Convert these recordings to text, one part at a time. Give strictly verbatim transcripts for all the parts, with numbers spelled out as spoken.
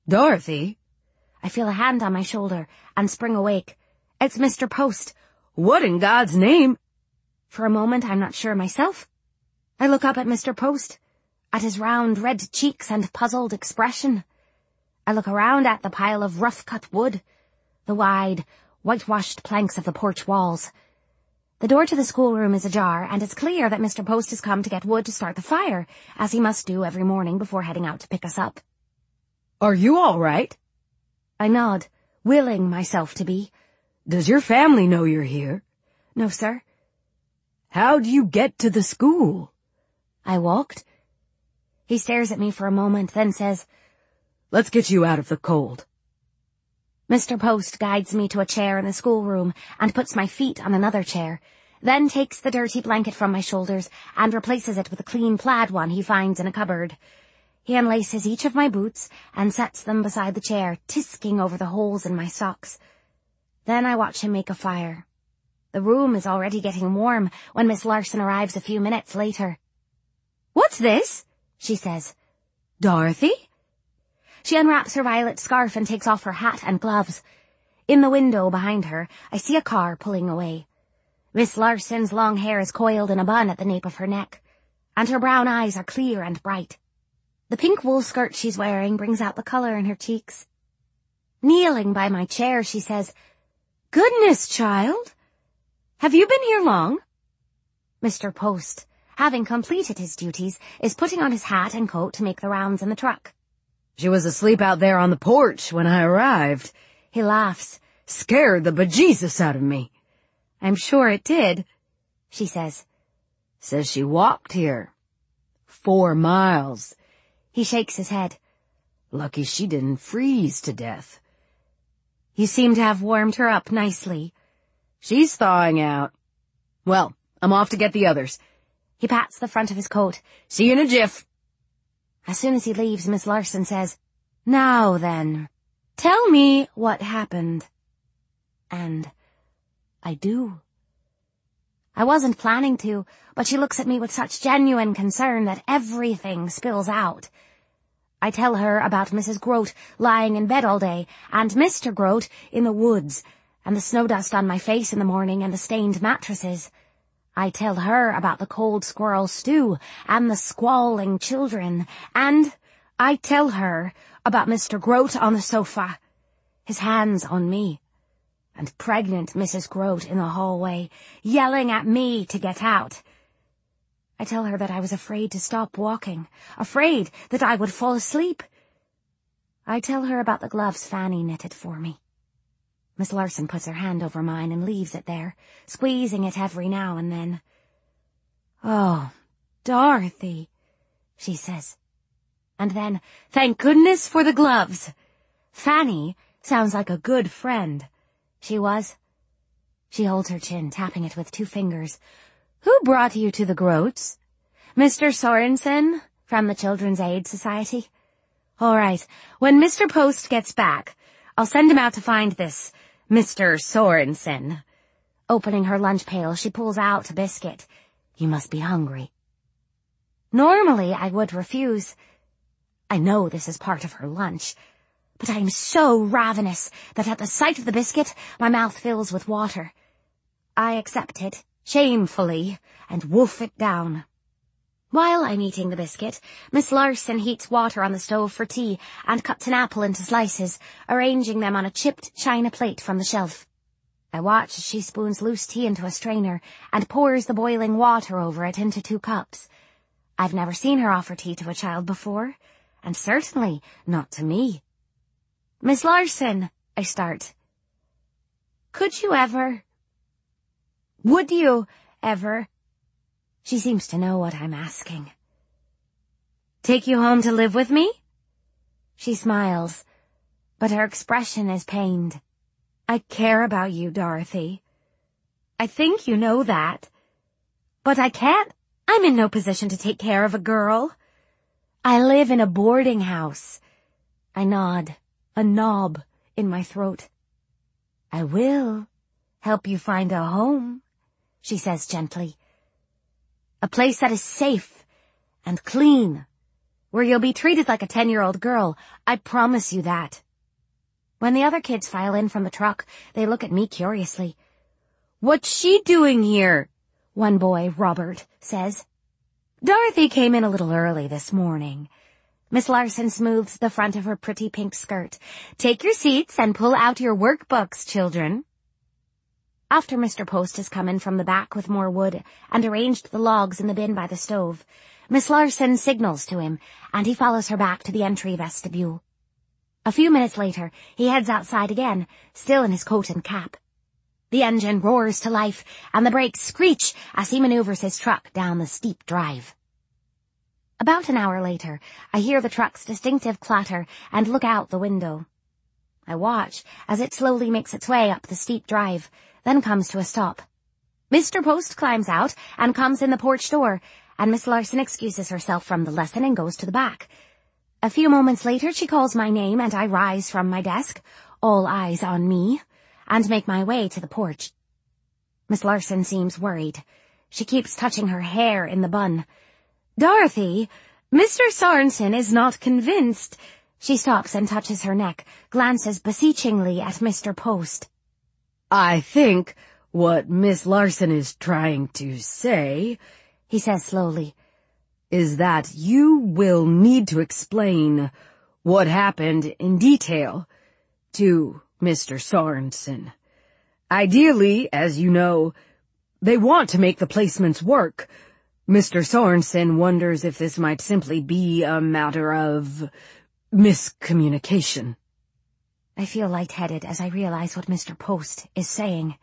Dorothy? I feel a hand on my shoulder and spring awake. It's Mister Post. What in God's name? For a moment, I'm not sure myself. I look up at Mister Post, at his round red cheeks and puzzled expression. I look around at the pile of rough-cut wood, the wide, whitewashed planks of the porch walls. The door to the schoolroom is ajar, and it's clear that Mister Post has come to get wood to start the fire, as he must do every morning before heading out to pick us up. Are you all right? I nod, willing myself to be. Does your family know you're here? No, sir. How do you get to the school? I walked. He stares at me for a moment, then says, Let's get you out of the cold. Mister Post guides me to a chair in the schoolroom and puts my feet on another chair, then takes the dirty blanket from my shoulders and replaces it with a clean plaid one he finds in a cupboard. He unlaces each of my boots and sets them beside the chair, tisking over the holes in my socks. Then I watch him make a fire. The room is already getting warm when Miss Larson arrives a few minutes later. "What's this?" she says. Dorothy? She unwraps her violet scarf and takes off her hat and gloves. In the window behind her, I see a car pulling away. Miss Larson's long hair is coiled in a bun at the nape of her neck, and her brown eyes are clear and bright. The pink wool skirt she's wearing brings out the colour in her cheeks. Kneeling by my chair, she says, "Goodness, child! Have you been here long?" Mister Post, having completed his duties, is putting on his hat and coat to make the rounds in the truck. She was asleep out there on the porch when I arrived. He laughs. Scared the bejesus out of me. "I'm sure it did," she says. Says she walked here. Four miles. He shakes his head. Lucky she didn't freeze to death. "You seem to have warmed her up nicely." She's thawing out. Well, I'm off to get the others. He pats the front of his coat. See you in a jiff. As soon as he leaves, Miss Larson says, "Now then, tell me what happened." And I do. I wasn't planning to, but she looks at me with such genuine concern that everything spills out. I tell her about Missus Grote lying in bed all day, and Mister Grote in the woods, and the snow dust on my face in the morning and the stained mattresses. I tell her about the cold squirrel stew and the squalling children, and I tell her about Mister Grote on the sofa, his hands on me, and pregnant Missus Grote in the hallway, yelling at me to get out. I tell her that I was afraid to stop walking, afraid that I would fall asleep. I tell her about the gloves Fanny knitted for me. Miss Larson puts her hand over mine and leaves it there, squeezing it every now and then. "Oh, Dorothy," she says. And then, "Thank goodness for the gloves. Fanny sounds like a good friend." She was. She holds her chin, tapping it with two fingers. "Who brought you to the Grotes?" "Mister Sorensen, from the Children's Aid Society." "All right, when Mister Post gets back, I'll send him out to find this Mister Sorensen." Opening her lunch pail, she pulls out a biscuit. "You must be hungry." Normally, I would refuse. I know this is part of her lunch, but I am so ravenous that at the sight of the biscuit, my mouth fills with water. I accept it, shamefully, and wolf it down. While I'm eating the biscuit, Miss Larson heats water on the stove for tea and cuts an apple into slices, arranging them on a chipped china plate from the shelf. I watch as she spoons loose tea into a strainer and pours the boiling water over it into two cups. I've never seen her offer tea to a child before, and certainly not to me. "Miss Larson," I start. "Could you ever... would you ever..." She seems to know what I'm asking. "Take you home to live with me?" She smiles, but her expression is pained. "I care about you, Dorothy. I think you know that. But I can't. I'm in no position to take care of a girl. I live in a boarding house." I nod, a knob in my throat. "I will help you find a home," she says gently. "A place that is safe and clean, where you'll be treated like a ten-year-old girl. I promise you that. When the other kids file in from the truck, they look at me curiously. "What's she doing here?" one boy, Robert, says. "Dorothy came in a little early this morning." Miss Larson smooths the front of her pretty pink skirt. "Take your seats and pull out your workbooks, children." After Mister Post has come in from the back with more wood and arranged the logs in the bin by the stove, Miss Larson signals to him, and he follows her back to the entry vestibule. A few minutes later, he heads outside again, still in his coat and cap. The engine roars to life, and the brakes screech as he maneuvers his truck down the steep drive. About an hour later, I hear the truck's distinctive clatter and look out the window. I watch as it slowly makes its way up the steep drive, then comes to a stop. Mister Post climbs out and comes in the porch door, and Miss Larson excuses herself from the lesson and goes to the back. A few moments later, she calls my name, and I rise from my desk, all eyes on me, and make my way to the porch. Miss Larson seems worried. She keeps touching her hair in the bun. "Dorothy, Mister Sorensen is not convinced." She stops and touches her neck, glances beseechingly at Mister Post. "I think what Miss Larson is trying to say," he says slowly, "is that you will need to explain what happened in detail to Mister Sorensen. Ideally, as you know, they want to make the placements work. Mister Sorensen wonders if this might simply be a matter of miscommunication." I feel lightheaded as I realize what Mister Post is saying.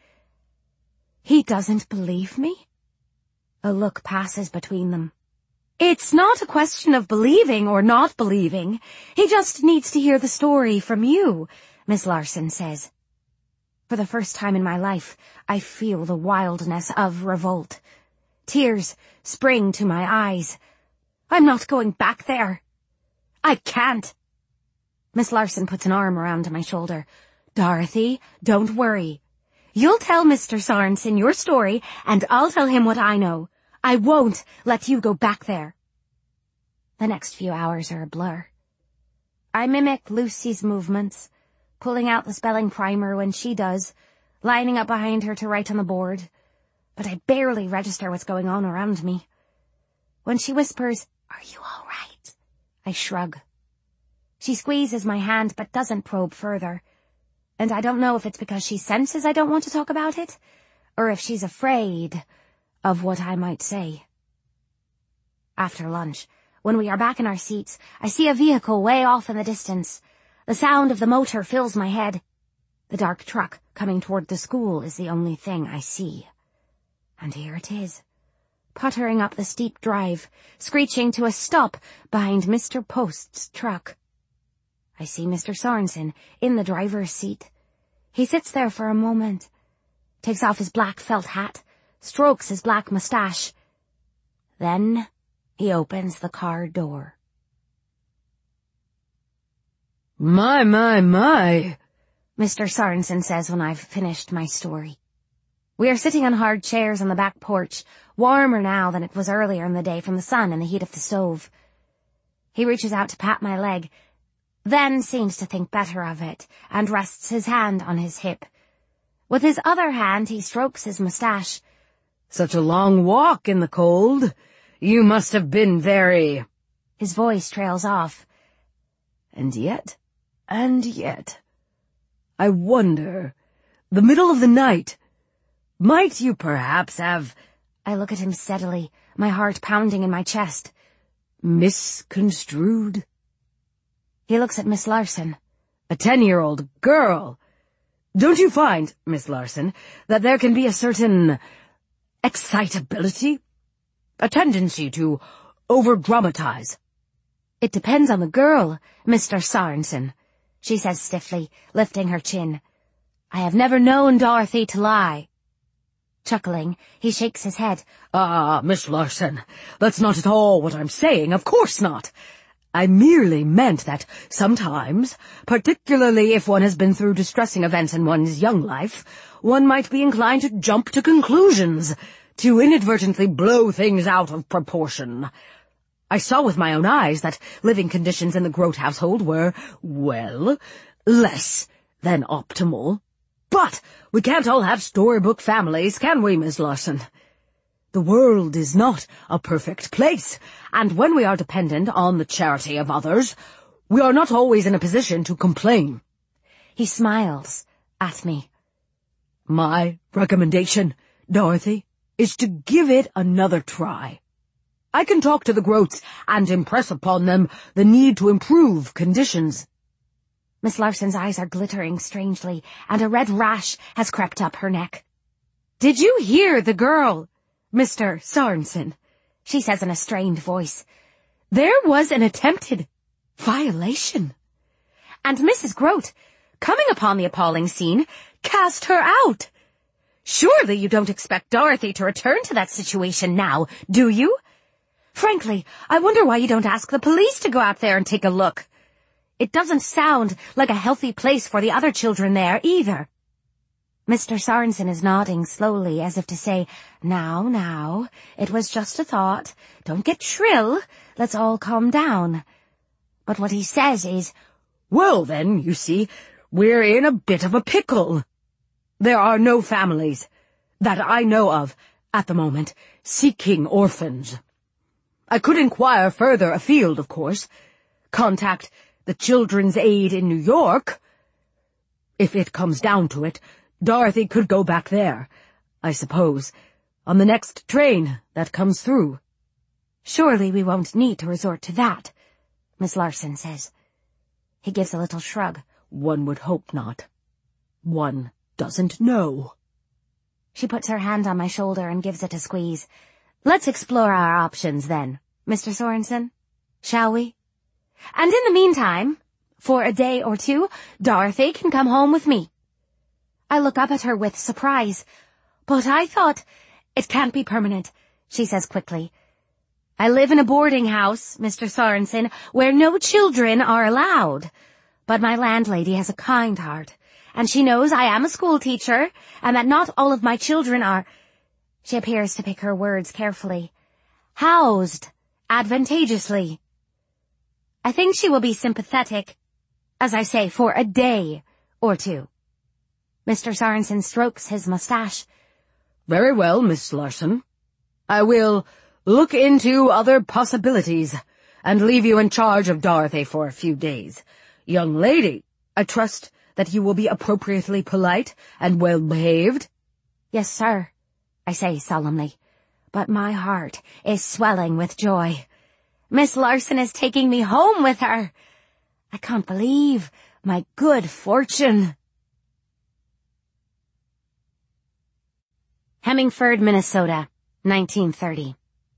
He doesn't believe me? A look passes between them. "It's not a question of believing or not believing. He just needs to hear the story from you," Miss Larson says. For the first time in my life, I feel the wildness of revolt. Tears spring to my eyes. I'm not going back there. I can't. Miss Larson puts an arm around my shoulder. "Dorothy, don't worry. You'll tell Mister Sorensen your story, and I'll tell him what I know. I won't let you go back there." The next few hours are a blur. I mimic Lucy's movements, pulling out the spelling primer when she does, lining up behind her to write on the board, but I barely register what's going on around me. When she whispers, "Are you all right?" I shrug. She squeezes my hand but doesn't probe further, and I don't know if it's because she senses I don't want to talk about it, or if she's afraid of what I might say. After lunch, when we are back in our seats, I see a vehicle way off in the distance. The sound of the motor fills my head. The dark truck coming toward the school is the only thing I see. And here it is, puttering up the steep drive, screeching to a stop behind Mister Post's truck. I see Mister Sorensen in the driver's seat. He sits there for a moment, takes off his black felt hat, strokes his black mustache. Then he opens the car door. "My, my, my," Mister Sorensen says when I've finished my story. We are sitting on hard chairs on the back porch, warmer now than it was earlier in the day from the sun and the heat of the stove. He reaches out to pat my leg, then seems to think better of it, and rests his hand on his hip. With his other hand he strokes his mustache. "Such a long walk in the cold. You must have been very—" His voice trails off. "And yet, and yet, I wonder, the middle of the night, might you perhaps have—" I look at him steadily, my heart pounding in my chest. "Misconstrued?" He looks at Miss Larson. "A ten-year-old girl. Don't you find, Miss Larson, that there can be a certain excitability, a tendency to over-dramatize?" "It depends on the girl, Mister Sorensen," she says stiffly, lifting her chin. "I have never known Dorothy to lie." Chuckling, he shakes his head. "Ah, Miss Larson, that's not at all what I'm saying, of course not. I merely meant that sometimes, particularly if one has been through distressing events in one's young life, one might be inclined to jump to conclusions, to inadvertently blow things out of proportion. I saw with my own eyes that living conditions in the Grote household were, well, less than optimal. But we can't all have storybook families, can we, Miss Larson? The world is not a perfect place, and when we are dependent on the charity of others, we are not always in a position to complain. He smiles at me. My recommendation, Dorothy, is to give it another try. I can talk to the Grotes and impress upon them the need to improve conditions. Miss Larson's eyes are glittering strangely, and a red rash has crept up her neck. "Did you hear the girl, Mister Sorensen?" she says in a strained voice. "There was an attempted violation. And Missus Grote, coming upon the appalling scene, cast her out. Surely you don't expect Dorothy to return to that situation now, do you? Frankly, I wonder why you don't ask the police to go out there and take a look. It doesn't sound like a healthy place for the other children there, either." Mister Sorensen is nodding slowly, as if to say, "Now, now, it was just a thought. Don't get shrill. Let's all calm down." But what he says is, "Well, then, you see, we're in a bit of a pickle. There are no families, that I know of, at the moment, seeking orphans. I could inquire further afield, of course. Contact the Children's Aid in New York. If it comes down to it, Dorothy could go back there, I suppose, on the next train that comes through." "Surely we won't need to resort to that," Miss Larson says. He gives a little shrug. "One would hope not. One doesn't know." She puts her hand on my shoulder and gives it a squeeze. "Let's explore our options, then, Mister Sorensen, shall we? And in the meantime, for a day or two, Dorothy can come home with me." I look up at her with surprise. "But I thought—" "It can't be permanent," she says quickly. "I live in a boarding house, Mister Sorensen, where no children are allowed. But my landlady has a kind heart, and she knows I am a school teacher, and that not all of my children are—" She appears to pick her words carefully. "Housed advantageously. I think she will be sympathetic, as I say, for a day or two." Mister Sorensen strokes his mustache. "Very well, Miss Larson. I will look into other possibilities and leave you in charge of Dorothy for a few days. Young lady, I trust that you will be appropriately polite and well-behaved." "Yes, sir," I say solemnly, but my heart is swelling with joy. Miss Larson is taking me home with her. I can't believe my good fortune. Hemingford, Minnesota, nineteen thirty.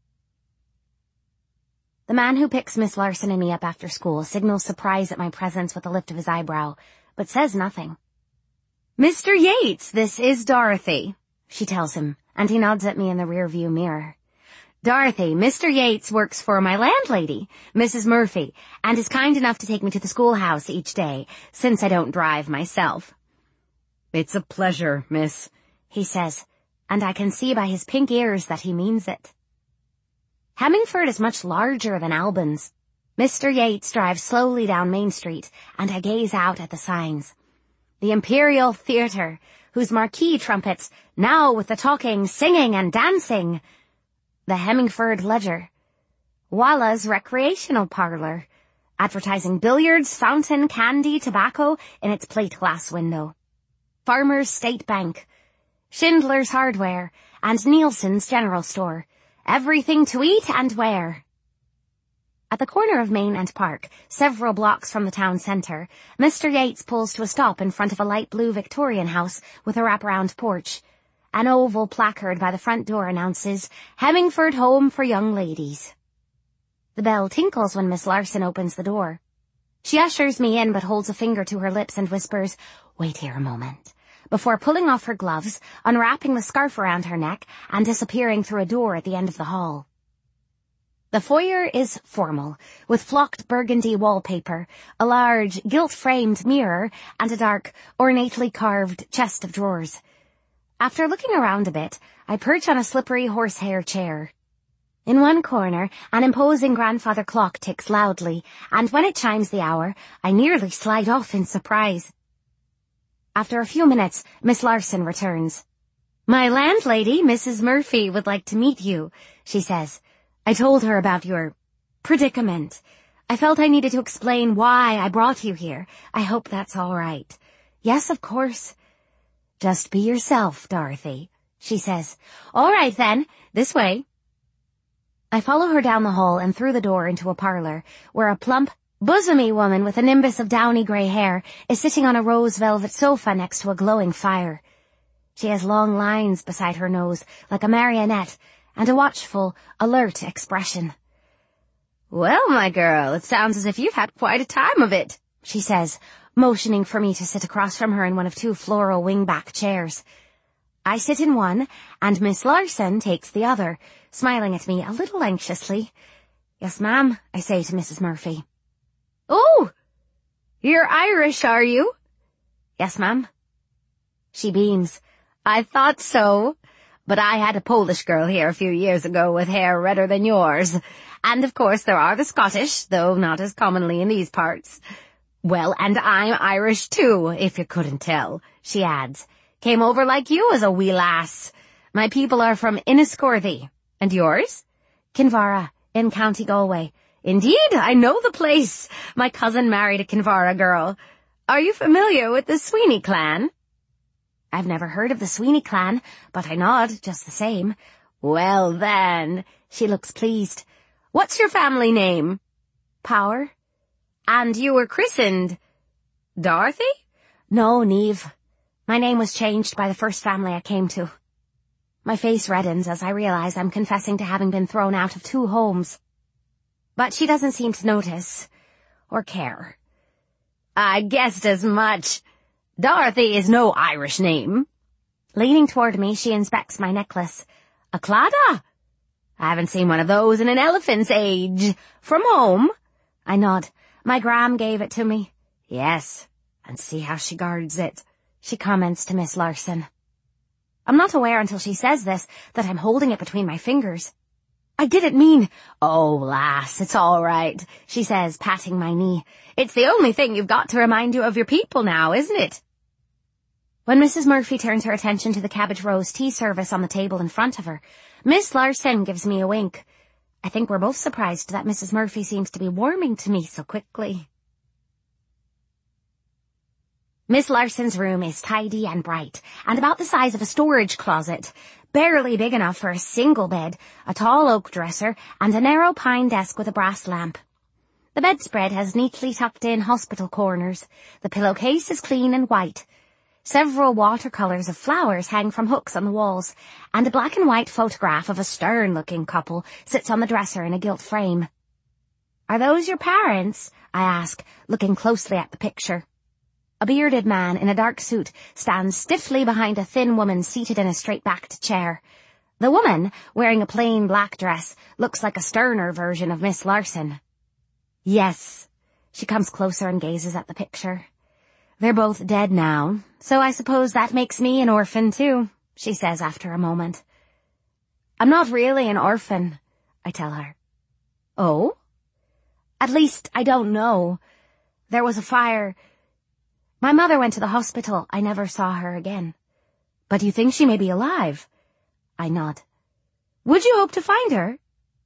The man who picks Miss Larson and me up after school signals surprise at my presence with a lift of his eyebrow, but says nothing. "Mister Yates, this is Dorothy," she tells him, and he nods at me in the rearview mirror. "Dorothy, Mister Yates works for my landlady, Missus Murphy, and is kind enough to take me to the schoolhouse each day, since I don't drive myself." "It's a pleasure, miss," he says, and I can see by his pink ears that he means it. Hemingford is much larger than Albans. Mister Yates drives slowly down Main Street, and I gaze out at the signs. The Imperial Theatre, whose marquee trumpets, now with the talking, singing, and dancing. The Hemingford Ledger. Walla's Recreational Parlor, advertising billiards, fountain, candy, tobacco in its plate glass window. Farmers State Bank. Schindler's Hardware, and Nielsen's General Store. Everything to eat and wear. At the corner of Main and Park, several blocks from the town centre, Mister Yates pulls to a stop in front of a light blue Victorian house with a wraparound porch. An oval placard by the front door announces, "Hemingford Home for Young Ladies." The bell tinkles when Miss Larson opens the door. She ushers me in but holds a finger to her lips and whispers, "Wait here a moment," before pulling off her gloves, unwrapping the scarf around her neck, and disappearing through a door at the end of the hall. The foyer is formal, with flocked burgundy wallpaper, a large, gilt-framed mirror, and a dark, ornately carved chest of drawers. After looking around a bit, I perch on a slippery horsehair chair. In one corner, an imposing grandfather clock ticks loudly, and when it chimes the hour, I nearly slide off in surprise. After a few minutes, Miss Larson returns. "My landlady, Missus Murphy, would like to meet you," she says. "I told her about your predicament. I felt I needed to explain why I brought you here. I hope that's all right." "Yes, of course." "Just be yourself, Dorothy," she says. "All right, then. This way." I follow her down the hall and through the door into a parlour, where a plump, bosomy woman with a nimbus of downy grey hair is sitting on a rose velvet sofa next to a glowing fire. She has long lines beside her nose, like a marionette, and a watchful, alert expression. "Well, my girl, it sounds as if you've had quite a time of it," she says, motioning for me to sit across from her in one of two floral wing-back chairs. I sit in one, and Miss Larson takes the other, smiling at me a little anxiously. "Yes, ma'am," I say to Missus Murphy. "Oh, you're Irish, are you?" "Yes, ma'am." She beams. "I thought so. But I had a Polish girl here a few years ago with hair redder than yours. And of course there are the Scottish, though not as commonly in these parts. Well, and I'm Irish too, if you couldn't tell," she adds. "Came over like you as a wee lass. My people are from Enniscorthy. And yours?" "Kinvara, in County Galway." "Indeed, I know the place. My cousin married a Kinvara girl. Are you familiar with the Sweeney clan?" "I've never heard of the Sweeney clan, but I nod just the same." "Well then," she looks pleased. "What's your family name?" "Power." "And you were christened Dorothy?" "No, Neve. My name was changed by the first family I came to." My face reddens as I realize I'm confessing to having been thrown out of two homes. But she doesn't seem to notice or care. "I guessed as much. Dorothy is no Irish name." Leaning toward me, she inspects my necklace. "A claddagh? I haven't seen one of those in an elephant's age. From home?" I nod. "My gram gave it to me." "Yes, and see how she guards it," she comments to Miss Larson. I'm not aware until she says this that I'm holding it between my fingers. "I didn't mean—" "Oh, lass, it's all right," she says, patting my knee. "It's the only thing you've got to remind you of your people now, isn't it?" When Missus Murphy turns her attention to the cabbage rose tea service on the table in front of her, Miss Larson gives me a wink. I think we're both surprised that Missus Murphy seems to be warming to me so quickly. Miss Larson's room is tidy and bright, and about the size of a storage closet, barely big enough for a single bed, a tall oak dresser, and a narrow pine desk with a brass lamp. The bedspread has neatly tucked in hospital corners. The pillowcase is clean and white. Several watercolours of flowers hang from hooks on the walls, and a black and white photograph of a stern-looking couple sits on the dresser in a gilt frame. "Are those your parents?" I ask, looking closely at the picture. A bearded man in a dark suit stands stiffly behind a thin woman seated in a straight-backed chair. The woman, wearing a plain black dress, looks like a sterner version of Miss Larson. "Yes." She comes closer and gazes at the picture. "They're both dead now, so I suppose that makes me an orphan too," she says after a moment. "I'm not really an orphan," I tell her. "Oh?" "At least, I don't know. There was a fire. My mother went to the hospital. I never saw her again." "But you think she may be alive?" I nod. "Would you hope to find her?"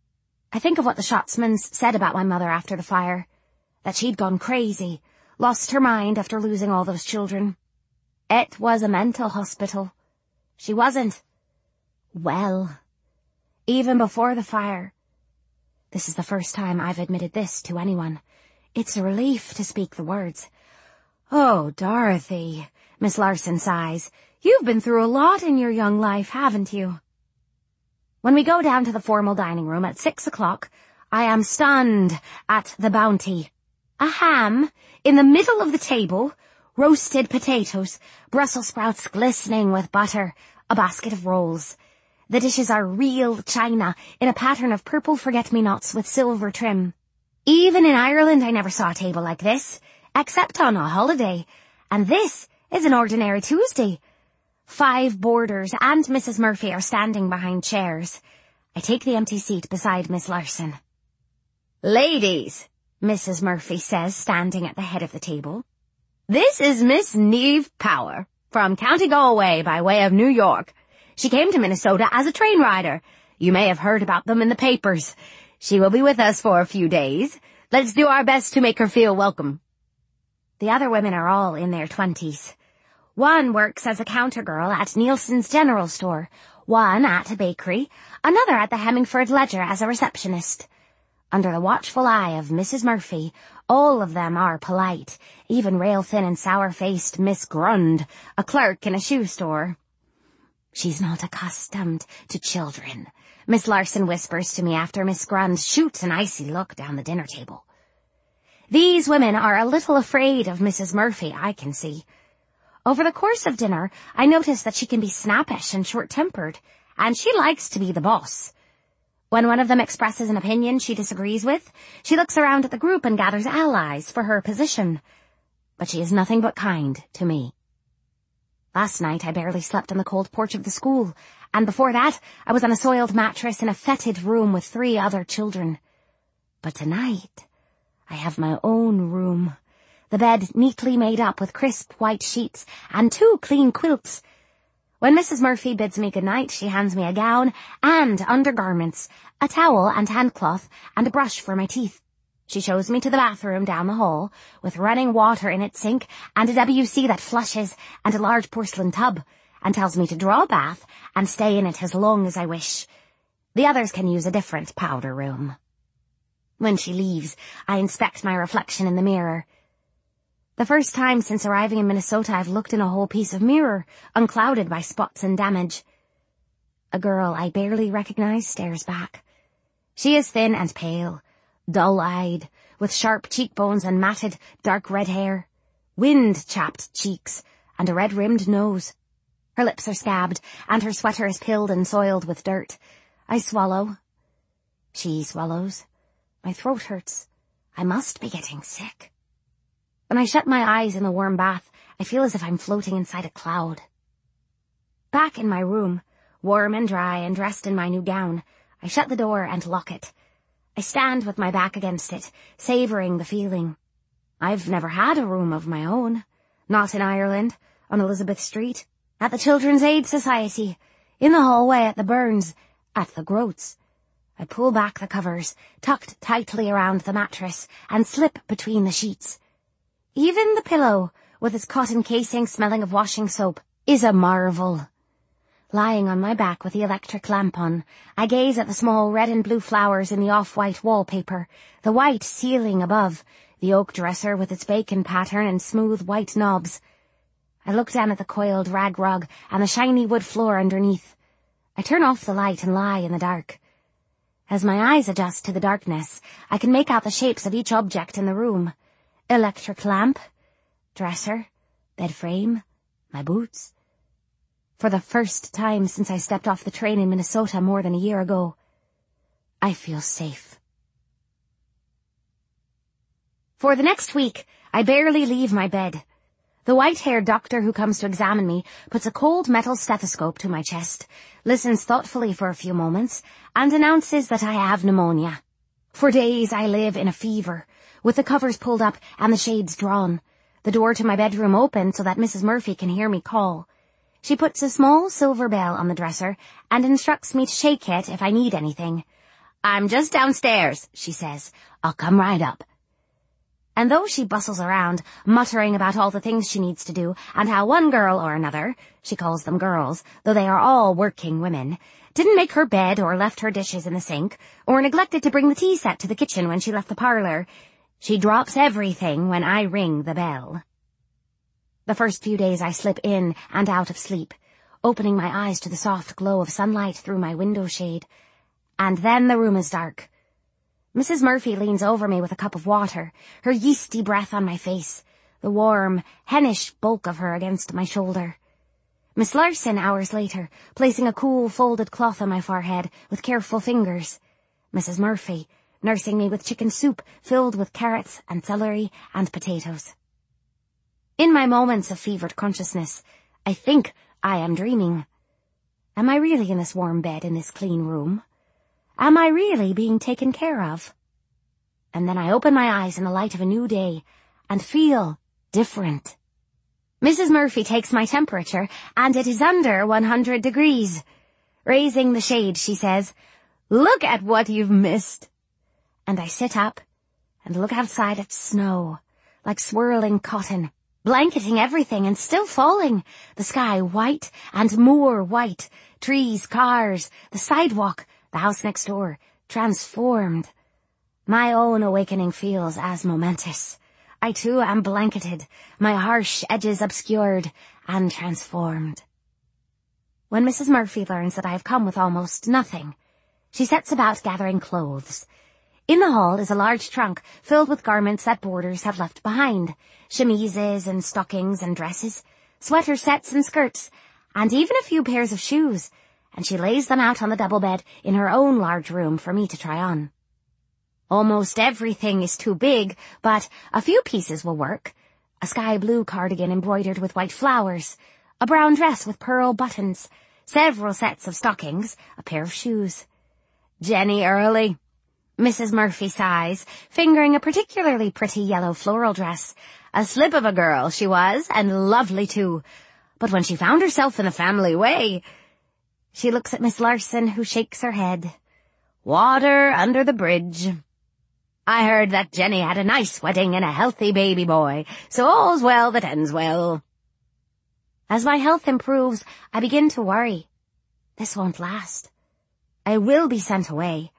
I think of what the Scotsmans said about my mother after the fire, that she'd gone crazy, lost her mind after losing all those children. It was a mental hospital. She wasn't well, even before the fire. This is the first time I've admitted this to anyone. It's a relief to speak the words. "Oh, Dorothy," Miss Larson sighs, "you've been through a lot in your young life, haven't you?" When we go down to the formal dining room at six o'clock, I am stunned at the bounty. A ham in the middle of the table, roasted potatoes, Brussels sprouts glistening with butter, a basket of rolls. The dishes are real china in a pattern of purple forget-me-nots with silver trim. Even in Ireland I never saw a table like this, except on a holiday, and this is an ordinary Tuesday. Five boarders and Missus Murphy are standing behind chairs. I take the empty seat beside Miss Larson. "Ladies," Missus Murphy says, standing at the head of the table, "this is Miss Neve Power, from County Galway by way of New York. She came to Minnesota as a train rider. You may have heard about them in the papers. She will be with us for a few days. Let's do our best to make her feel welcome." The other women are all in their twenties. One works as a counter girl at Nielsen's General Store, one at a bakery, another at the Hemmingford Ledger as a receptionist. Under the watchful eye of Missus Murphy, all of them are polite, even rail-thin and sour-faced Miss Grund, a clerk in a shoe store. "She's not accustomed to children," Miss Larson whispers to me after Miss Grund shoots an icy look down the dinner table. These women are a little afraid of Missus Murphy, I can see. Over the course of dinner, I notice that she can be snappish and short-tempered, and she likes to be the boss. When one of them expresses an opinion she disagrees with, she looks around at the group and gathers allies for her position. But she is nothing but kind to me. Last night I barely slept on the cold porch of the school, and before that I was on a soiled mattress in a fetid room with three other children. But tonight I have my own room, the bed neatly made up with crisp white sheets and two clean quilts. When Missus Murphy bids me good night, she hands me a gown and undergarments, a towel and handcloth, and a brush for my teeth. She shows me to the bathroom down the hall, with running water in its sink and a W C that flushes and a large porcelain tub, and tells me to draw a bath and stay in it as long as I wish. The others can use a different powder room. When she leaves, I inspect my reflection in the mirror. The first time since arriving in Minnesota I've looked in a whole piece of mirror, unclouded by spots and damage. A girl I barely recognize stares back. She is thin and pale, dull-eyed, with sharp cheekbones and matted, dark red hair, wind-chapped cheeks, and a red-rimmed nose. Her lips are scabbed, and her sweater is pilled and soiled with dirt. I swallow. She swallows. My throat hurts. I must be getting sick. When I shut my eyes in the warm bath, I feel as if I'm floating inside a cloud. Back in my room, warm and dry and dressed in my new gown, I shut the door and lock it. I stand with my back against it, savouring the feeling. I've never had a room of my own. Not in Ireland, on Elizabeth Street, at the Children's Aid Society, in the hallway at the Burns, at the Groats. I pull back the covers, tucked tightly around the mattress, and slip between the sheets. Even the pillow, with its cotton casing smelling of washing soap, is a marvel. Lying on my back with the electric lamp on, I gaze at the small red and blue flowers in the off-white wallpaper, the white ceiling above, the oak dresser with its bacon pattern and smooth white knobs. I look down at the coiled rag rug and the shiny wood floor underneath. I turn off the light and lie in the dark. As my eyes adjust to the darkness, I can make out the shapes of each object in the room. Electric lamp, dresser, bed frame, my boots. For the first time since I stepped off the train in Minnesota more than a year ago, I feel safe. For the next week, I barely leave my bed. The white-haired doctor who comes to examine me puts a cold metal stethoscope to my chest, listens thoughtfully for a few moments, and announces that I have pneumonia. For days I live in a fever, with the covers pulled up and the shades drawn, the door to my bedroom open so that Missus Murphy can hear me call. She puts a small silver bell on the dresser and instructs me to shake it if I need anything. "I'm just downstairs," she says. "I'll come right up." And though she bustles around, muttering about all the things she needs to do, and how one girl or another, she calls them girls, though they are all working women, didn't make her bed or left her dishes in the sink, or neglected to bring the tea set to the kitchen when she left the parlour, she drops everything when I ring the bell. The first few days I slip in and out of sleep, opening my eyes to the soft glow of sunlight through my window shade. And then the room is dark. Missus Murphy leans over me with a cup of water, her yeasty breath on my face, the warm, hennish bulk of her against my shoulder. Miss Larson, hours later, placing a cool folded cloth on my forehead with careful fingers. Missus Murphy, nursing me with chicken soup filled with carrots and celery and potatoes. In my moments of fevered consciousness, I think I am dreaming. Am I really in this warm bed in this clean room? Am I really being taken care of? And then I open my eyes in the light of a new day and feel different. Missus Murphy takes my temperature, and it is under one hundred degrees. Raising the shade, she says, "Look at what you've missed." And I sit up and look outside at snow, like swirling cotton, blanketing everything and still falling. The sky white and more white. Trees, cars, the sidewalk, the house next door, transformed. My own awakening feels as momentous. I too am blanketed, my harsh edges obscured and transformed. When Missus Murphy learns that I have come with almost nothing, she sets about gathering clothes. In the hall is a large trunk filled with garments that boarders have left behind, chemises and stockings and dresses, sweater sets and skirts, and even a few pairs of shoes, and she lays them out on the double bed in her own large room for me to try on. Almost everything is too big, but a few pieces will work. A sky blue cardigan embroidered with white flowers, a brown dress with pearl buttons, several sets of stockings, a pair of shoes. Jenny Early. Missus Murphy sighs, fingering a particularly pretty yellow floral dress. A slip of a girl she was, and lovely too. But when she found herself in a family way... She looks at Miss Larson, who shakes her head. Water under the bridge. I heard that Jenny had a nice wedding and a healthy baby boy, so all's well that ends well. As my health improves, I begin to worry. This won't last. I will be sent away.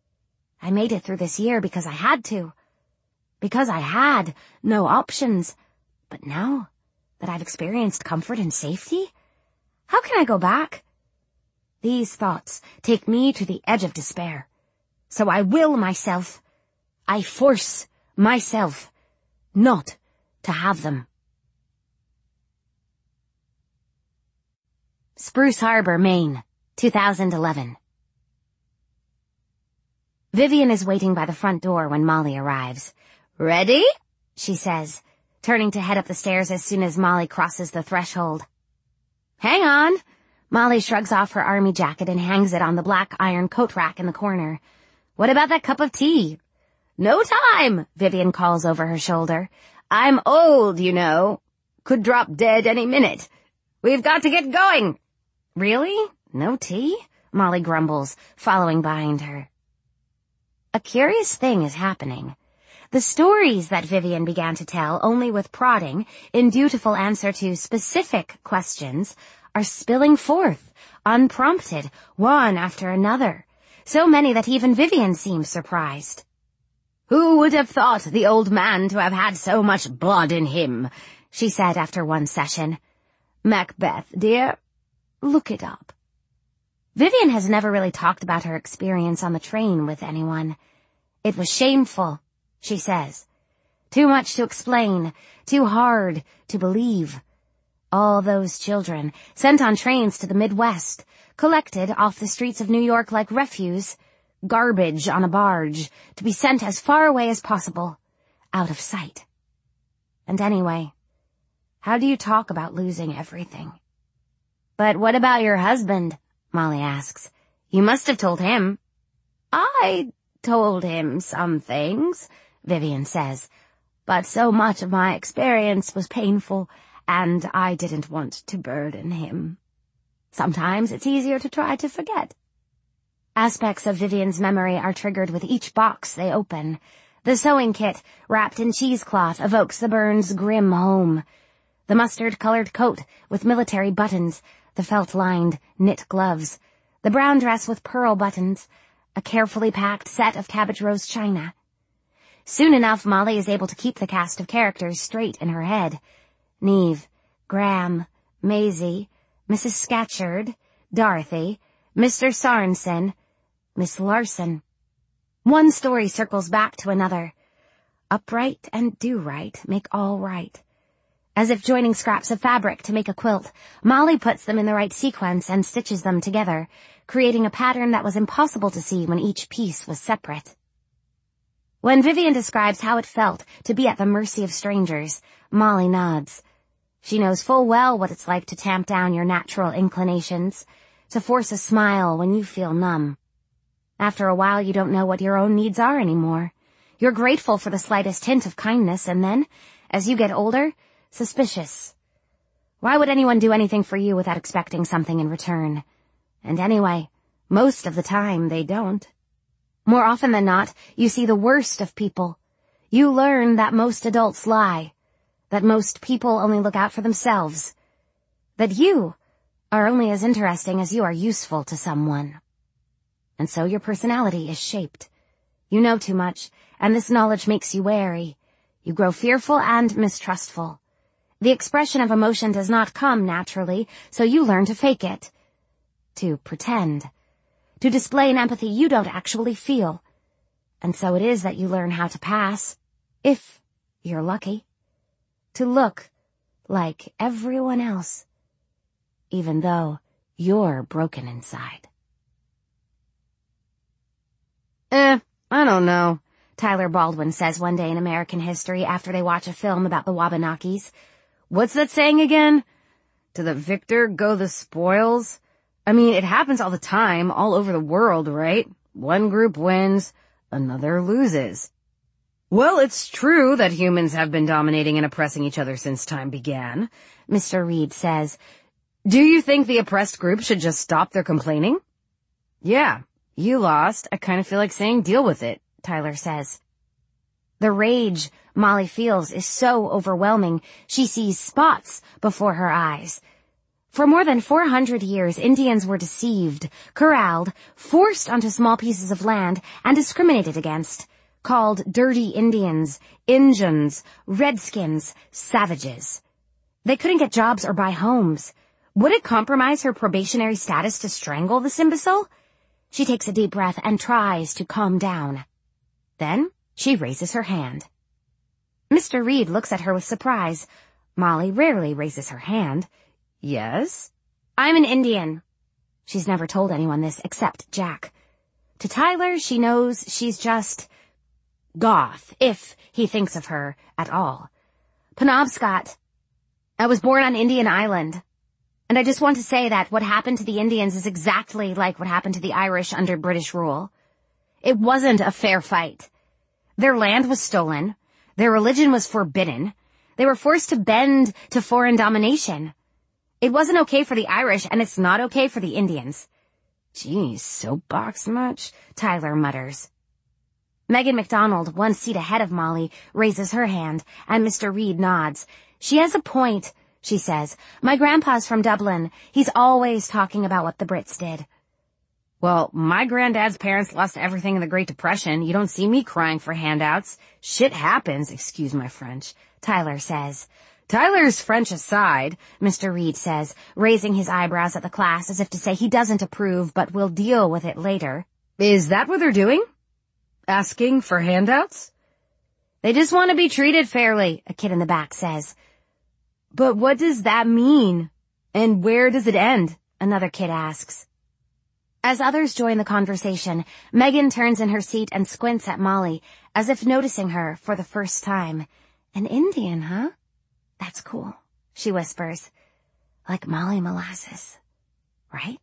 I made it through this year because I had to. Because I had no options. But now that I've experienced comfort and safety, how can I go back? These thoughts take me to the edge of despair. So I will myself. I force myself not to have them. Spruce Harbor, Maine, two thousand eleven. Vivian is waiting by the front door when Molly arrives. "Ready?" she says, turning to head up the stairs as soon as Molly crosses the threshold. "Hang on." Molly shrugs off her army jacket and hangs it on the black iron coat rack in the corner. "What about that cup of tea?" "No time," Vivian calls over her shoulder. "I'm old, you know. Could drop dead any minute. We've got to get going." "Really? No tea?" Molly grumbles, following behind her. A curious thing is happening. The stories that Vivian began to tell only with prodding, in dutiful answer to specific questions, are spilling forth, unprompted, one after another. So many that even Vivian seems surprised. "Who would have thought the old man to have had so much blood in him?" she said after one session. "Macbeth, dear, look it up." Vivian has never really talked about her experience on the train with anyone. It was shameful, she says. Too much to explain, too hard to believe. All those children, sent on trains to the Midwest, collected off the streets of New York like refuse, garbage on a barge, to be sent as far away as possible, out of sight. And anyway, how do you talk about losing everything? "But what about your husband?" Molly asks. "You must have told him." "I told him some things," Vivian says, "but so much of my experience was painful, and I didn't want to burden him. Sometimes it's easier to try to forget." Aspects of Vivian's memory are triggered with each box they open. The sewing kit, wrapped in cheesecloth, evokes the Burns' grim home. The mustard-colored coat with military buttons, the felt-lined knit gloves, the brown dress with pearl buttons, a carefully packed set of cabbage rose china. Soon enough, Molly is able to keep the cast of characters straight in her head. Neve, Graham, Maisie, Missus Scatcherd, Dorothy, Mister Sorensen, Miss Larson. One story circles back to another. Upright and do right make all right. As if joining scraps of fabric to make a quilt, Molly puts them in the right sequence and stitches them together, creating a pattern that was impossible to see when each piece was separate. When Vivian describes how it felt to be at the mercy of strangers, Molly nods. She knows full well what it's like to tamp down your natural inclinations, to force a smile when you feel numb. After a while, you don't know what your own needs are anymore. You're grateful for the slightest hint of kindness, and then, as you get older, suspicious. Why would anyone do anything for you without expecting something in return? And anyway, most of the time they don't. More often than not, you see the worst of people. You learn that most adults lie, that most people only look out for themselves, that you are only as interesting as you are useful to someone. And so your personality is shaped. You know too much, and this knowledge makes you wary. You grow fearful and mistrustful. The expression of emotion does not come naturally, so you learn to fake it, to pretend, to display an empathy you don't actually feel. And so it is that you learn how to pass, if you're lucky, to look like everyone else, even though you're broken inside. Eh, I don't know, Tyler Baldwin says one day in American history after they watch a film about the Wabanakis. What's that saying again? To the victor go the spoils? I mean, it happens all the time, all over the world, right? One group wins, another loses. Well, it's true that humans have been dominating and oppressing each other since time began, Mister Reed says. Do you think the oppressed group should just stop their complaining? Yeah, you lost. I kind of feel like saying deal with it, Tyler says. The rage Molly feels is so overwhelming, she sees spots before her eyes. For more than four hundred years, Indians were deceived, corralled, forced onto small pieces of land, and discriminated against, called dirty Indians, Injuns, Redskins, savages. They couldn't get jobs or buy homes. Would it compromise her probationary status to strangle this imbecile? She takes a deep breath and tries to calm down. Then she raises her hand. Mister Reed looks at her with surprise. Molly rarely raises her hand. Yes? I'm an Indian. She's never told anyone this except Jack. To Tyler, she knows she's just goth, if he thinks of her at all. Penobscot. I was born on Indian Island. And I just want to say that what happened to the Indians is exactly like what happened to the Irish under British rule. It wasn't a fair fight. Their land was stolen. Their religion was forbidden. They were forced to bend to foreign domination. It wasn't okay for the Irish, and it's not okay for the Indians. Geez, soapbox much? Tyler mutters. Megan McDonald, one seat ahead of Molly, raises her hand, and Mister Reed nods. She has a point, she says. My grandpa's from Dublin. He's always talking about what the Brits did. Well, my granddad's parents lost everything in the Great Depression. You don't see me crying for handouts. Shit happens, excuse my French, Tyler says. Tyler's French aside, Mister Reed says, raising his eyebrows at the class as if to say he doesn't approve but will deal with it later. Is that what they're doing? Asking for handouts? They just want to be treated fairly, a kid in the back says. But what does that mean? And where does it end? Another kid asks. As others join the conversation, Megan turns in her seat and squints at Molly, as if noticing her for the first time. An Indian, huh? That's cool, she whispers. Like Molly Molasses, right?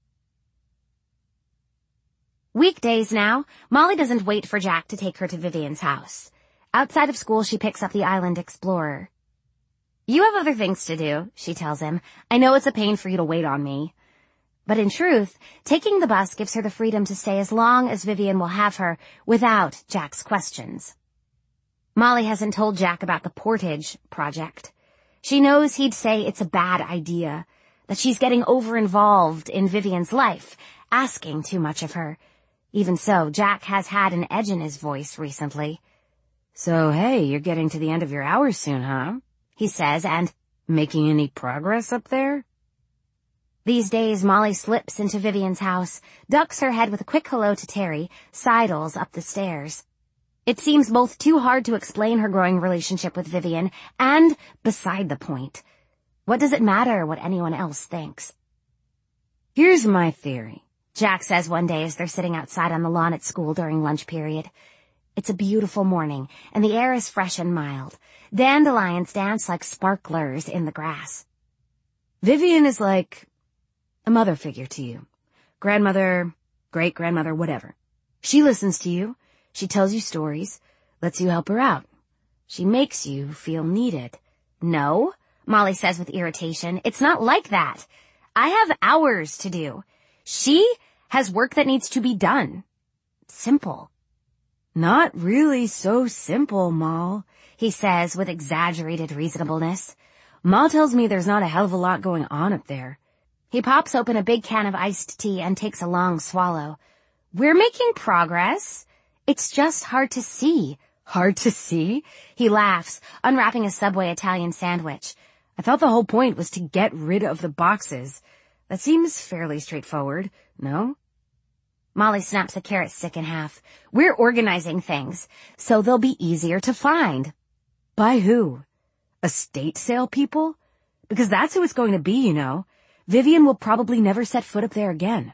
Weekdays now, Molly doesn't wait for Jack to take her to Vivian's house. Outside of school, she picks up the Island Explorer. You have other things to do, she tells him. I know it's a pain for you to wait on me. But in truth, taking the bus gives her the freedom to stay as long as Vivian will have her without Jack's questions. Molly hasn't told Jack about the Portage project. She knows he'd say it's a bad idea, that she's getting over-involved in Vivian's life, asking too much of her. Even so, Jack has had an edge in his voice recently. So, hey, you're getting to the end of your hours soon, huh? He says, and, making any progress up there? These days, Molly slips into Vivian's house, ducks her head with a quick hello to Terry, sidles up the stairs. It seems both too hard to explain her growing relationship with Vivian and beside the point. What does it matter what anyone else thinks? Here's my theory, Jack says one day as they're sitting outside on the lawn at school during lunch period. It's a beautiful morning, and the air is fresh and mild. Dandelions dance like sparklers in the grass. Vivian is like a mother figure to you. Grandmother, great-grandmother, whatever. She listens to you. She tells you stories, lets you help her out. She makes you feel needed. No, Molly says with irritation. It's not like that. I have hours to do. She has work that needs to be done. Simple. Not really so simple, Moll, he says with exaggerated reasonableness. Ma tells me there's not a hell of a lot going on up there. He pops open a big can of iced tea and takes a long swallow. We're making progress. It's just hard to see. Hard to see? He laughs, unwrapping a Subway Italian sandwich. I thought the whole point was to get rid of the boxes. That seems fairly straightforward, no? Molly snaps a carrot stick in half. We're organizing things, so they'll be easier to find. By who? Estate sale people? Because that's who it's going to be, you know. Vivian will probably never set foot up there again.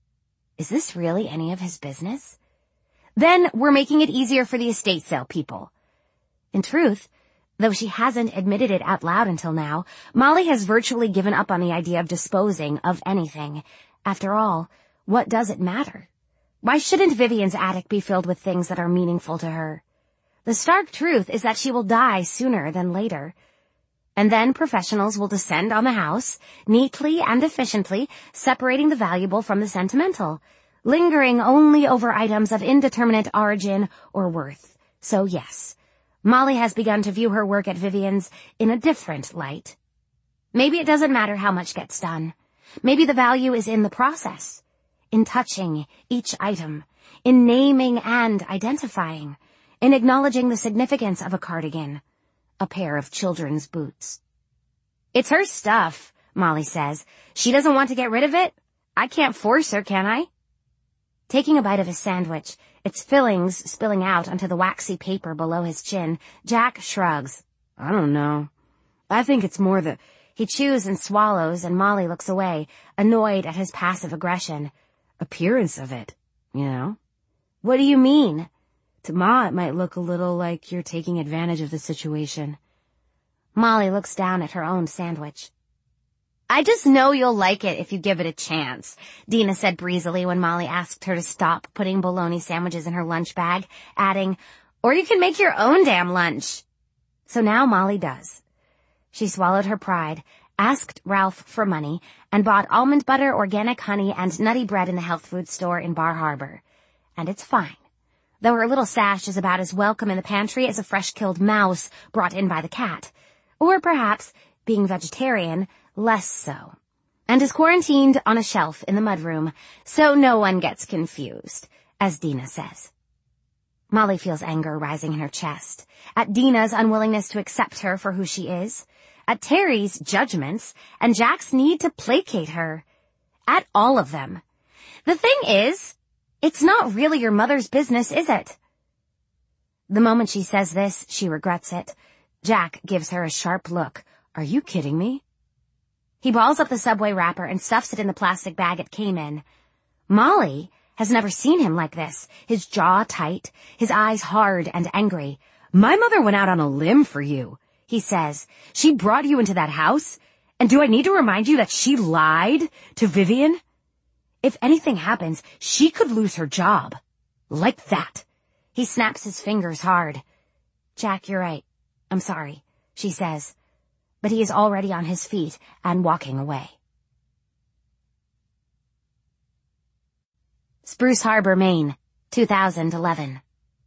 Is this really any of his business? Then we're making it easier for the estate sale people. In truth, though she hasn't admitted it out loud until now, Molly has virtually given up on the idea of disposing of anything. After all, what does it matter? Why shouldn't Vivian's attic be filled with things that are meaningful to her? The stark truth is that she will die sooner than later. And then professionals will descend on the house, neatly and efficiently, separating the valuable from the sentimental, lingering only over items of indeterminate origin or worth. So yes, Molly has begun to view her work at Vivian's in a different light. Maybe it doesn't matter how much gets done. Maybe the value is in the process, in touching each item, in naming and identifying, in acknowledging the significance of a cardigan, a pair of children's boots. It's her stuff, Molly says. She doesn't want to get rid of it. I can't force her, can I? Taking a bite of his sandwich, its fillings spilling out onto the waxy paper below his chin, Jack shrugs. I don't know. I think it's more the... He chews and swallows, and Molly looks away, annoyed at his passive aggression. Appearance of it, you know? What do you mean? To Ma, it might look a little like you're taking advantage of the situation. Molly looks down at her own sandwich. I just know you'll like it if you give it a chance, Dina said breezily when Molly asked her to stop putting bologna sandwiches in her lunch bag, adding, or you can make your own damn lunch. So now Molly does. She swallowed her pride, asked Ralph for money, and bought almond butter, organic honey, and nutty bread in the health food store in Bar Harbor. And it's fine, though her little stash is about as welcome in the pantry as a fresh-killed mouse brought in by the cat. Or perhaps, being vegetarian, less so. And is quarantined on a shelf in the mudroom, so no one gets confused, as Dina says. Molly feels anger rising in her chest, at Dina's unwillingness to accept her for who she is, at Terry's judgments, and Jack's need to placate her. At all of them. The thing is, it's not really your mother's business, is it? The moment she says this, she regrets it. Jack gives her a sharp look. Are you kidding me? He balls up the Subway wrapper and stuffs it in the plastic bag it came in. Molly has never seen him like this, his jaw tight, his eyes hard and angry. My mother went out on a limb for you, he says. She brought you into that house? And do I need to remind you that she lied to Vivian? If anything happens, she could lose her job. Like that. He snaps his fingers hard. Jack, you're right. I'm sorry, she says. But he is already on his feet and walking away. Spruce Harbor, Maine, two thousand eleven.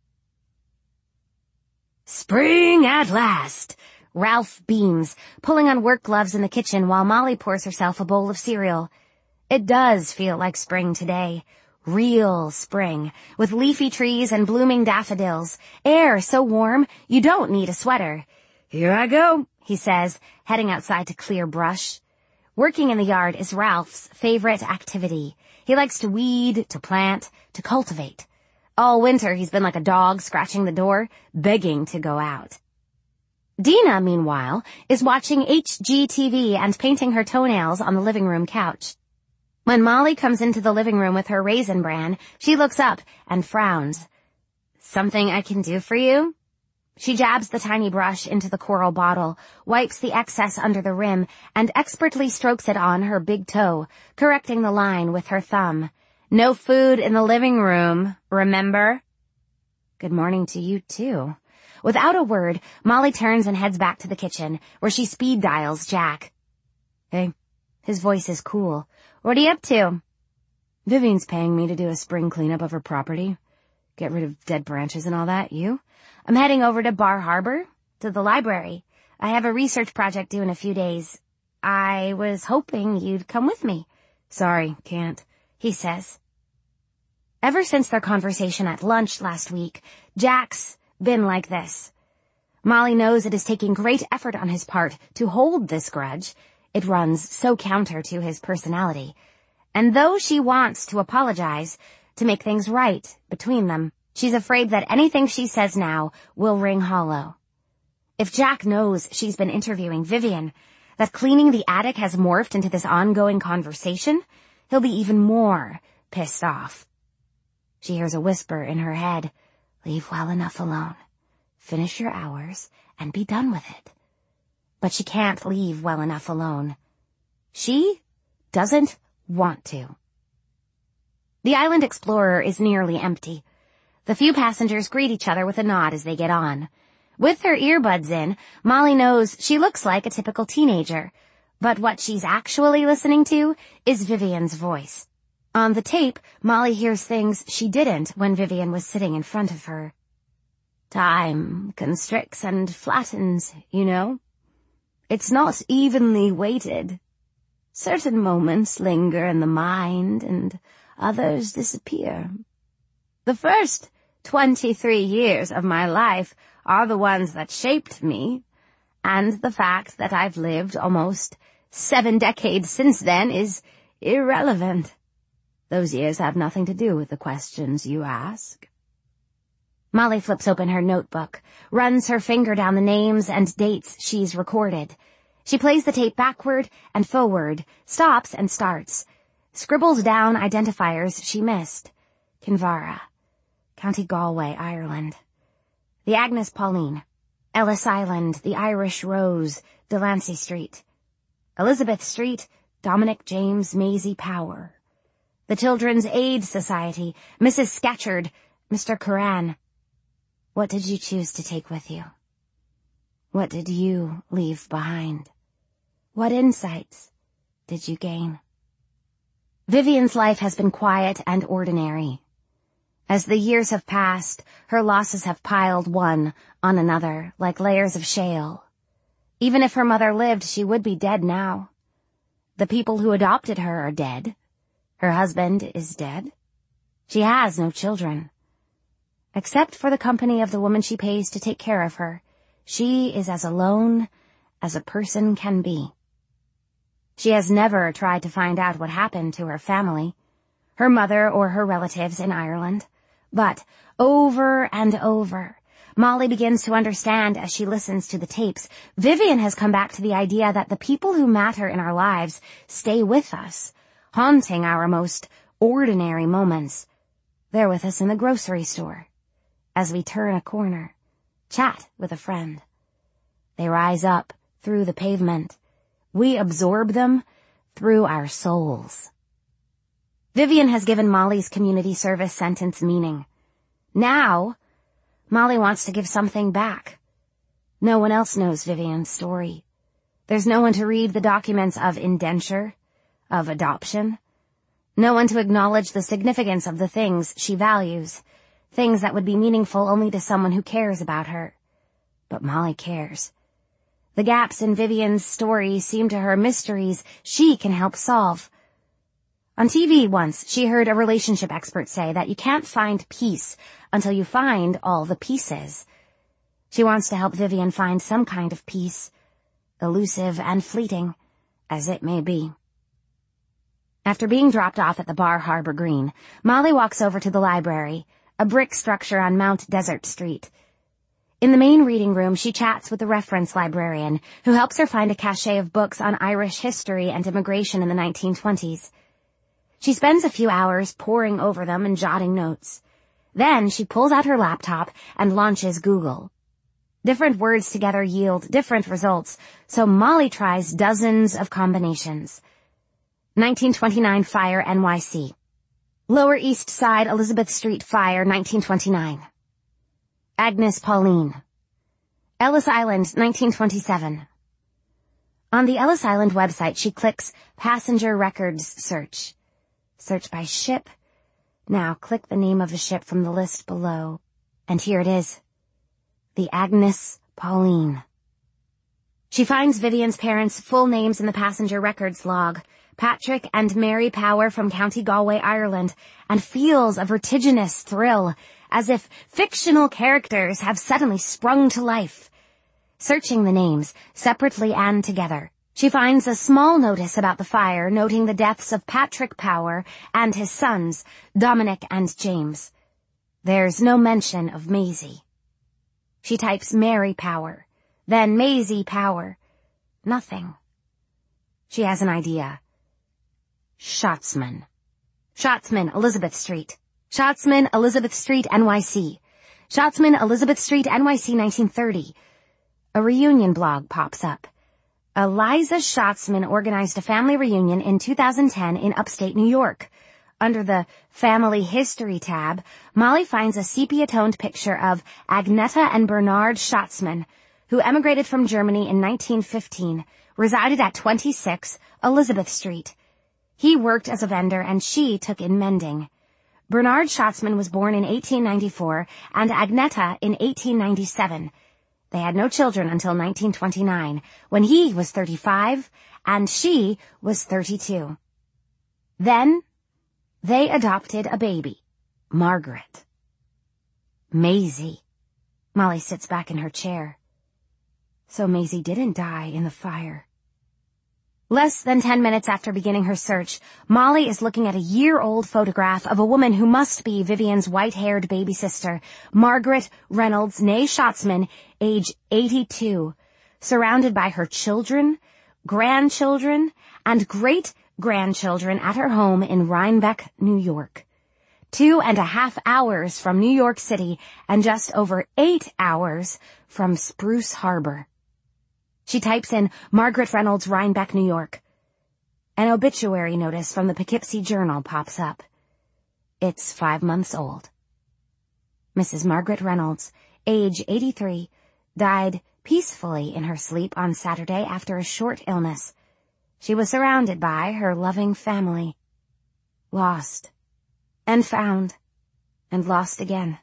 Spring at last! Ralph beams, pulling on work gloves in the kitchen while Molly pours herself a bowl of cereal. It does feel like spring today. Real spring, with leafy trees and blooming daffodils. Air so warm, you don't need a sweater. Here I go, he says, heading outside to clear brush. Working in the yard is Ralph's favorite activity. He likes to weed, to plant, to cultivate. All winter he's been like a dog scratching the door, begging to go out. Dina, meanwhile, is watching H G T V and painting her toenails on the living room couch. When Molly comes into the living room with her Raisin Bran, she looks up and frowns. Something I can do for you? She jabs the tiny brush into the coral bottle, wipes the excess under the rim, and expertly strokes it on her big toe, correcting the line with her thumb. No food in the living room, remember? Good morning to you, too. Without a word, Molly turns and heads back to the kitchen, where she speed dials Jack. Hey. His voice is cool. What are you up to? Vivian's paying me to do a spring cleanup of her property. Get rid of dead branches and all that. You? I'm heading over to Bar Harbor, to the library. I have a research project due in a few days. I was hoping you'd come with me. Sorry, can't, he says. Ever since their conversation at lunch last week, Jack's been like this. Molly knows it is taking great effort on his part to hold this grudge. It runs so counter to his personality. And though she wants to apologize, to make things right between them, she's afraid that anything she says now will ring hollow. If Jack knows she's been interviewing Vivian, that cleaning the attic has morphed into this ongoing conversation, he'll be even more pissed off. She hears a whisper in her head, leave well enough alone. Finish your hours and be done with it. But she can't leave well enough alone. She doesn't want to. The Island Explorer is nearly empty. The few passengers greet each other with a nod as they get on. With her earbuds in, Molly knows she looks like a typical teenager, but what she's actually listening to is Vivian's voice. On the tape, Molly hears things she didn't when Vivian was sitting in front of her. Time constricts and flattens, you know. It's not evenly weighted. Certain moments linger in the mind and others disappear. The first twenty-three years of my life are the ones that shaped me, and the fact that I've lived almost seven decades since then is irrelevant. Those years have nothing to do with the questions you ask. Molly flips open her notebook, runs her finger down the names and dates she's recorded. She plays the tape backward and forward, stops and starts, scribbles down identifiers she missed. Kinvara, County Galway, Ireland. The Agnes Pauline, Ellis Island, the Irish Rose, Delancey Street. Elizabeth Street, Dominic James Maisie Power. The Children's Aid Society, Missus Scatcherd, Mister Curran. What did you choose to take with you? What did you leave behind? What insights did you gain? Vivian's life has been quiet and ordinary. As the years have passed, her losses have piled one on another like layers of shale. Even if her mother lived, she would be dead now. The people who adopted her are dead. Her husband is dead. She has no children. Except for the company of the woman she pays to take care of her, she is as alone as a person can be. She has never tried to find out what happened to her family, her mother or her relatives in Ireland. But over and over, Molly begins to understand as she listens to the tapes, Vivian has come back to the idea that the people who matter in our lives stay with us, haunting our most ordinary moments. They're with us in the grocery store, as we turn a corner, chat with a friend. They rise up through the pavement. We absorb them through our souls. Vivian has given Molly's community service sentence meaning. Now, Molly wants to give something back. No one else knows Vivian's story. There's no one to read the documents of indenture, of adoption. No one to acknowledge the significance of the things she values, things that would be meaningful only to someone who cares about her. But Molly cares. The gaps in Vivian's story seem to her mysteries she can help solve. On T V once, she heard a relationship expert say that you can't find peace until you find all the pieces. She wants to help Vivian find some kind of peace, elusive and fleeting as it may be. After being dropped off at the Bar Harbor Green, Molly walks over to the library, a brick structure on Mount Desert Street. In the main reading room, she chats with the reference librarian, who helps her find a cache of books on Irish history and immigration in the nineteen twenties. She spends a few hours poring over them and jotting notes. Then she pulls out her laptop and launches Google. Different words together yield different results, so Molly tries dozens of combinations. nineteen twenty-nine Fire N Y C. Lower East Side, Elizabeth Street fire, nineteen twenty-nine. Agnes Pauline. Ellis Island, nineteen twenty-seven. On the Ellis Island website, she clicks Passenger Records Search. Search by ship. Now click the name of the ship from the list below. And here it is. The Agnes Pauline. She finds Vivian's parents' full names in the passenger records log, Patrick and Mary Power from County Galway, Ireland, and feels a vertiginous thrill, as if fictional characters have suddenly sprung to life. Searching the names, separately and together, she finds a small notice about the fire noting the deaths of Patrick Power and his sons, Dominic and James. There's no mention of Maisie. She types Mary Power, then Maisie Power. Nothing. She has an idea. Schatzman. Schatzman, Elizabeth Street. Schatzman, Elizabeth Street, N Y C. Schatzman, Elizabeth Street, N Y C, nineteen thirty. A reunion blog pops up. Eliza Schatzman organized a family reunion in two thousand ten in upstate New York. Under the Family History tab, Molly finds a sepia-toned picture of Agneta and Bernard Schatzman, who emigrated from Germany in nineteen fifteen, resided at twenty-six Elizabeth Street. He worked as a vendor and she took in mending. Bernard Schatzman was born in eighteen ninety-four and Agneta in eighteen ninety-seven. They had no children until nineteen twenty-nine, when he was thirty-five and she was thirty-two. Then, they adopted a baby, Margaret. Maisie. Molly sits back in her chair. So Maisie didn't die in the fire. Less than ten minutes after beginning her search, Molly is looking at a year-old photograph of a woman who must be Vivian's white-haired baby sister, Margaret Reynolds née Schatzman, age eighty-two, surrounded by her children, grandchildren, and great-grandchildren at her home in Rhinebeck, New York. Two and a half hours from New York City and just over eight hours from Spruce Harbor. She types in Margaret Reynolds, Rhinebeck, New York. An obituary notice from the Poughkeepsie Journal pops up. It's five months old. Missus Margaret Reynolds, age eighty-three, died peacefully in her sleep on Saturday after a short illness. She was surrounded by her loving family. Lost. And found. And lost again.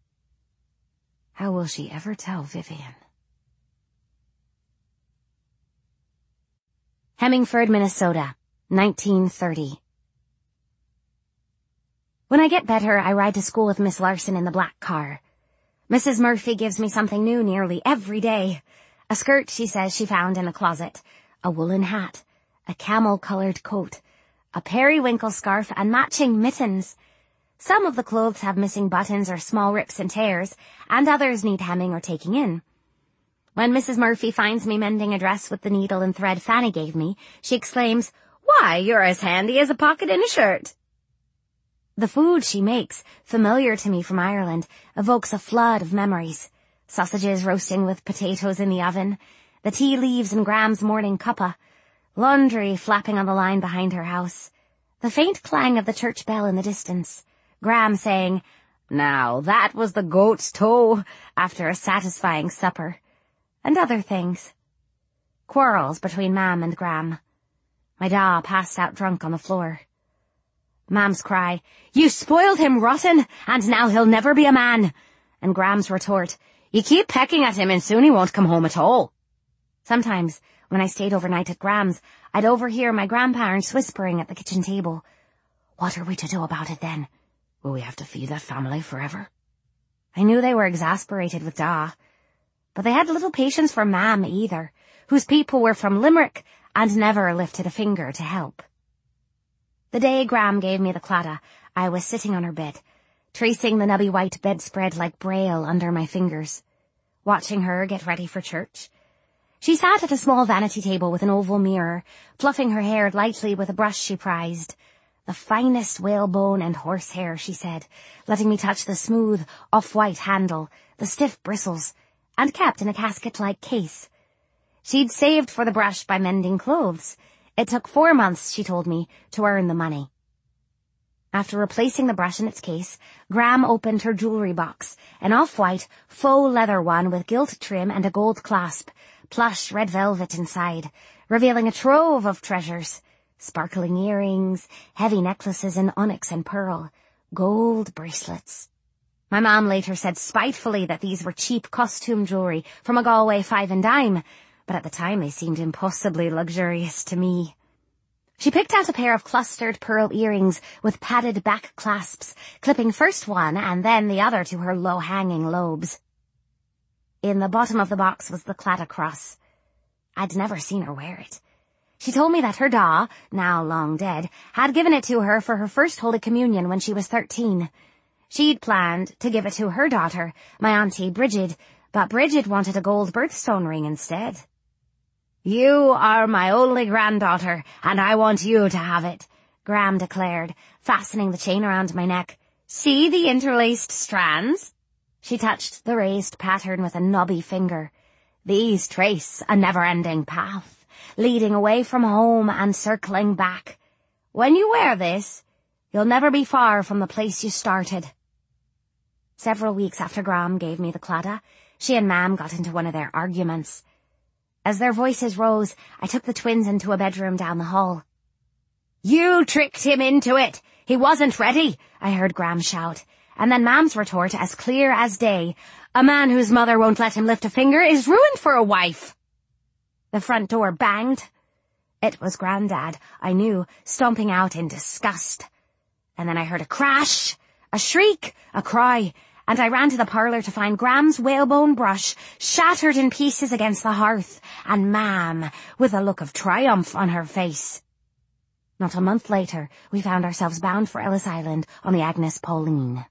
How will she ever tell Vivian? Hemingford, Minnesota, nineteen thirty. When I get better, I ride to school with Miss Larson in the black car. Missus Murphy gives me something new nearly every day. A skirt she says she found in a closet, a woolen hat, a camel-colored coat, a periwinkle scarf, and matching mittens. Some of the clothes have missing buttons or small rips and tears, and others need hemming or taking in. When Missus Murphy finds me mending a dress with the needle and thread Fanny gave me, she exclaims, "Why, you're as handy as a pocket in a shirt." The food she makes, familiar to me from Ireland, evokes a flood of memories. Sausages roasting with potatoes in the oven, the tea leaves in Graham's morning cuppa, laundry flapping on the line behind her house, the faint clang of the church bell in the distance, Graham saying, "Now that was the goat's toe," after a satisfying supper. And other things. Quarrels between Mam and Gram. My da passed out drunk on the floor. Mam's cry, "You spoiled him rotten, and now he'll never be a man." And Gram's retort, "You keep pecking at him and soon he won't come home at all." Sometimes, when I stayed overnight at Gram's, I'd overhear my grandparents whispering at the kitchen table, "What are we to do about it then? Will we have to feed that family forever?" I knew they were exasperated with Da. But they had little patience for Mam either, whose people were from Limerick and never lifted a finger to help. The day Gram gave me the claddagh, I was sitting on her bed, tracing the nubby white bedspread like braille under my fingers, watching her get ready for church. She sat at a small vanity table with an oval mirror, fluffing her hair lightly with a brush she prized. "The finest whalebone and horsehair," she said, letting me touch the smooth, off-white handle, the stiff bristles, and kept in a casket-like case. She'd saved for the brush by mending clothes. It took four months, she told me, to earn the money. After replacing the brush in its case, Gram opened her jewellery box, an off-white, faux leather one with gilt trim and a gold clasp, plush red velvet inside, revealing a trove of treasures, sparkling earrings, heavy necklaces in onyx and pearl, gold bracelets. My mom later said spitefully that these were cheap costume jewellery from a Galway five and dime, but at the time they seemed impossibly luxurious to me. She picked out a pair of clustered pearl earrings with padded back clasps, clipping first one and then the other to her low-hanging lobes. In the bottom of the box was the Claddagh cross. I'd never seen her wear it. She told me that her da, now long dead, had given it to her for her first Holy Communion when she was thirteen. She'd planned to give it to her daughter, my auntie Bridget, but Bridget wanted a gold birthstone ring instead. "You are my only granddaughter, and I want you to have it," Gram declared, fastening the chain around my neck. "See the interlaced strands?" She touched the raised pattern with a knobby finger. "These trace a never-ending path, leading away from home and circling back. When you wear this, you'll never be far from the place you started." Several weeks after Gram gave me the Claddagh, she and Mam got into one of their arguments. As their voices rose, I took the twins into a bedroom down the hall. "You tricked him into it! He wasn't ready!" I heard Gram shout, and then Mam's retort as clear as day. "A man whose mother won't let him lift a finger is ruined for a wife!" The front door banged. It was Grandad, I knew, stomping out in disgust. And then I heard a crash, a shriek, a cry, and I ran to the parlour to find Gram's whalebone brush shattered in pieces against the hearth, and Mam with a look of triumph on her face. Not a month later, we found ourselves bound for Ellis Island on the Agnes Pauline.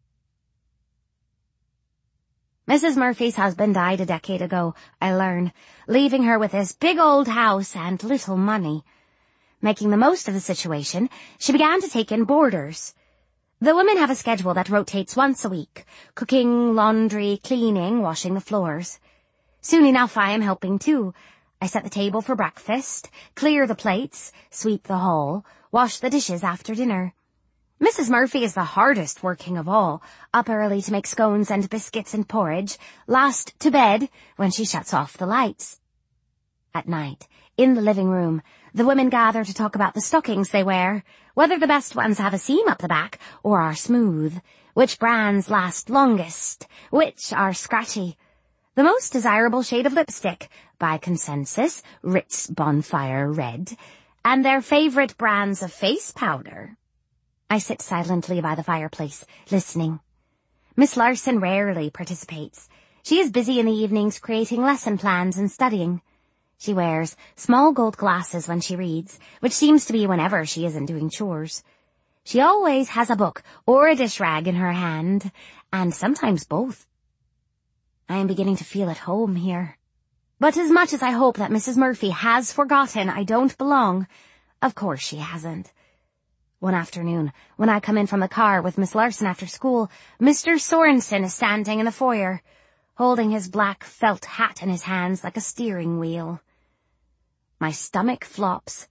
Missus Murphy's husband died a decade ago, I learn, leaving her with this big old house and little money. Making the most of the situation, she began to take in boarders. The women have a schedule that rotates once a week, cooking, laundry, cleaning, washing the floors. Soon enough I am helping too. I set the table for breakfast, clear the plates, sweep the hall, wash the dishes after dinner. Missus Murphy is the hardest working of all, up early to make scones and biscuits and porridge, last to bed when she shuts off the lights. At night, in the living room, the women gather to talk about the stockings they wear, whether the best ones have a seam up the back or are smooth, which brands last longest, which are scratchy, the most desirable shade of lipstick, by consensus, Ritz Bonfire Red, and their favourite brands of face powder. I sit silently by the fireplace, listening. Miss Larson rarely participates. She is busy in the evenings creating lesson plans and studying. She wears small gold glasses when she reads, which seems to be whenever she isn't doing chores. She always has a book or a dish rag in her hand, and sometimes both. I am beginning to feel at home here. But as much as I hope that Missus Murphy has forgotten I don't belong, of course she hasn't. One afternoon, when I come in from the car with Miss Larson after school, Mister Sorensen is standing in the foyer, holding his black felt hat in his hands like a steering wheel. My stomach flops.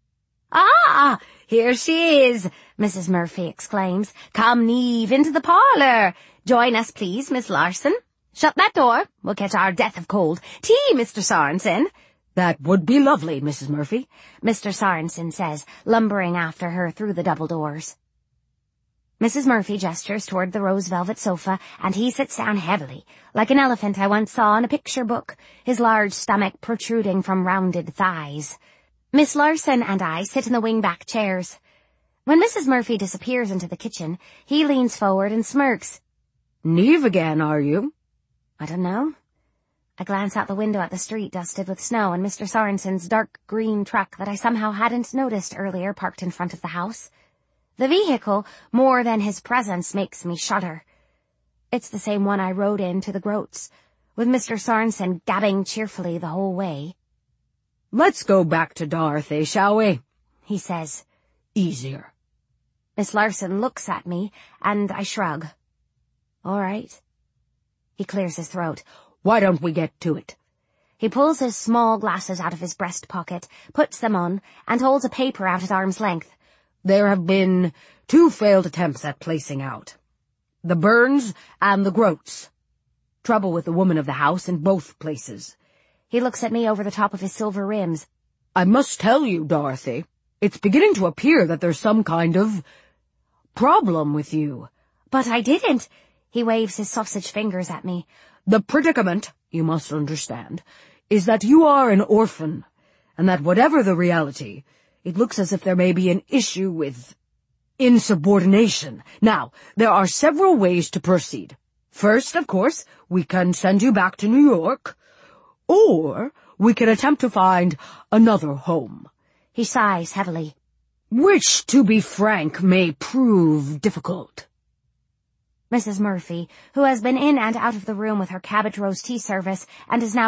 "Ah, here she is," Missus Murphy exclaims. "Come, Neve, into the parlour. Join us, please, Miss Larson. Shut that door. We'll catch our death of cold. Tea, Mister Sorensen." "That would be lovely, Missus Murphy," Mister Sorensen says, lumbering after her through the double doors. Missus Murphy gestures toward the rose velvet sofa, and he sits down heavily, like an elephant I once saw in a picture book, his large stomach protruding from rounded thighs. Miss Larson and I sit in the wing-back chairs. When Missus Murphy disappears into the kitchen, he leans forward and smirks. "Neve again, are you?" "I don't know." I glance out the window at the street dusted with snow and Mister Sorensen's dark green truck that I somehow hadn't noticed earlier parked in front of the house. The vehicle, more than his presence, makes me shudder. It's the same one I rode in to the Groats, with Mister Sorensen gabbing cheerfully the whole way. "Let's go back to Dorothy, shall we?" he says. "Easier." Miss Larson looks at me, and I shrug. "All right." He clears his throat. "Why don't we get to it?" He pulls his small glasses out of his breast pocket, puts them on, and holds a paper out at arm's length. There have been two failed attempts at placing out. The Burns and the Groats. Trouble with the woman of the house in both places. He looks at me over the top of his silver rims. I must tell you, Dorothy, it's beginning to appear that there's some kind of problem with you. But I didn't. He waves his sausage fingers at me. The predicament, you must understand, is that you are an orphan, and that whatever the reality, it looks as if there may be an issue with insubordination. Now, there are several ways to proceed. First, of course, we can send you back to New York, or we can attempt to find another home. He sighs heavily. Which, to be frank, may prove difficult. Missus Murphy, who has been in and out of the room with her cabbage roast tea service and is now